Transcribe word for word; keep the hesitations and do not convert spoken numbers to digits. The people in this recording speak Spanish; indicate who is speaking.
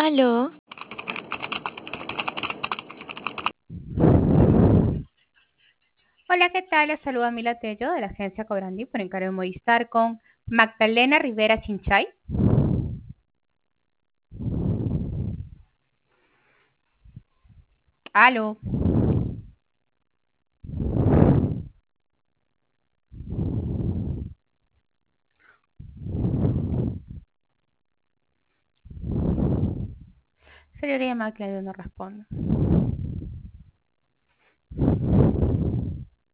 Speaker 1: Aló,
Speaker 2: Hola, ¿qué tal? Les saluda Mila Tello de la agencia Cobrandi por encargo de Movistar con Magdalena Rivera Chinchay. Aló. Sería llamada que no responde.